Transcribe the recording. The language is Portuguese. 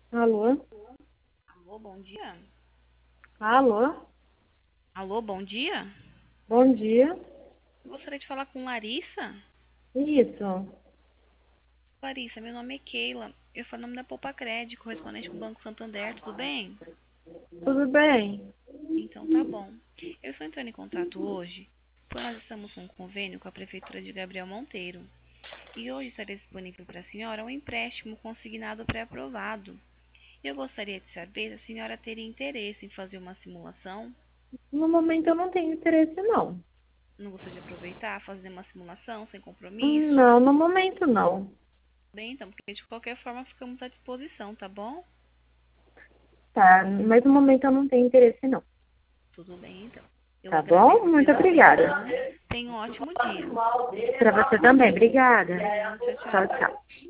Alô? Alô, bom dia. Alô? Alô, bom dia. Bom dia. Eu gostaria de falar com Larissa. Isso. Larissa, meu nome é Keila. Eu falo em nome da Poupa Crédito, correspondente com o Banco Santander, tudo bem? Tudo bem? Então tá bom. Eu estou entrando em contato hoje, pois nós estamos com um convênio com a Prefeitura de Gabriel Monteiro. E hoje estaria disponível para a senhora um empréstimo consignado pré-aprovado. Eu gostaria de saber se a senhora teria interesse em fazer uma simulação. No momento eu não tenho interesse, não. Não gostaria de aproveitar, fazer uma simulação sem compromisso? Não, no momento não. Bem, então, porque de qualquer forma ficamos à disposição, tá bom? Tá, mas no momento eu não tenho interesse, não. Tudo bem, então. Eu Tá bom? agradeço Muito pela obrigada. atenção. Tenha um ótimo dia. Para você também. Obrigada. Obrigada. Tchau, Tchau, tchau. tchau.